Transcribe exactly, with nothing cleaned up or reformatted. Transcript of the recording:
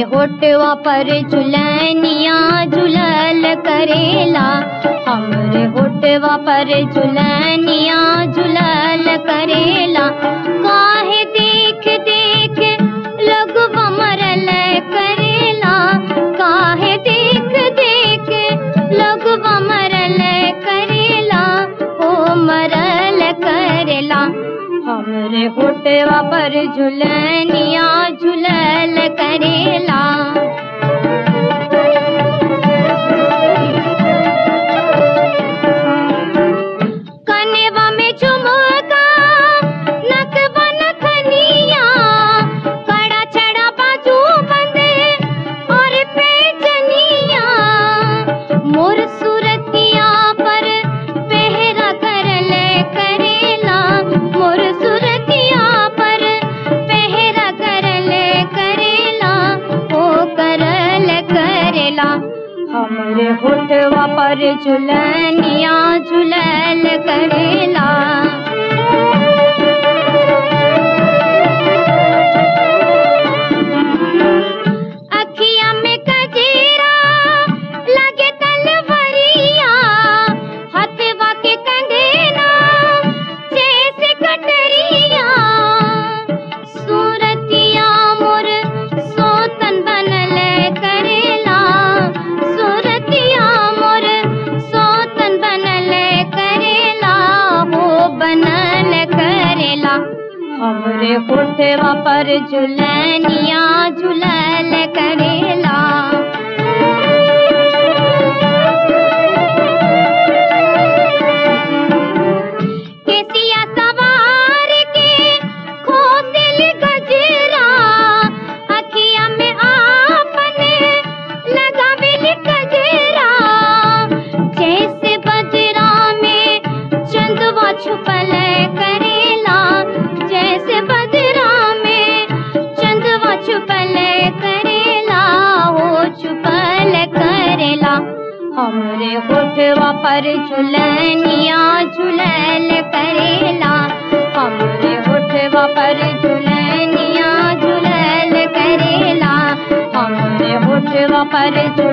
होठवा पर झुलनिया झुलल करेला, हमरे होठवा पर झुलनिया झुलल करेला। काहे देख देख लगवा मरल करेला, काहे देख देख लगवा मरल करेला, ओ मरल करेला। हमरे होठवा पर झुलनिया झुलल करेला। कनेवा में झुमका नकवा नथनिया, कड़ा छड़ा बाजू बंदे और पैजनिया, मोर सूरतिया पर पहरा करल करेला, मोर सूरतिया पर पहरा करल करेला, ओ करल करेला। हमरे होठवा पर झुलनिया झुलल करेला। अखिया में कजरा लगे तलवरिया, हथवा के कंगना जैसे कटरिया, सूरतिया मोर सोतन बनल करेला, सूरतिया मोर सोतन बनल करेला, हो बनल करेला। हमरे होठवा पर झुलनिया झुलल करेला। केसिया सवार के खोसिल गजरा, अखिया में आपने लगाविल गजरा, जैसे बजरा में चंदवा छुपल करेला, जैसे बजरा में चंदवा छुपल करेला, वो छुपल करेला। हमरे होठवा पर झुलनिया झुलल करेला, हमरे होठवा पर झुलनिया झुलल करेला, हमरे होठवा पर झुलनिया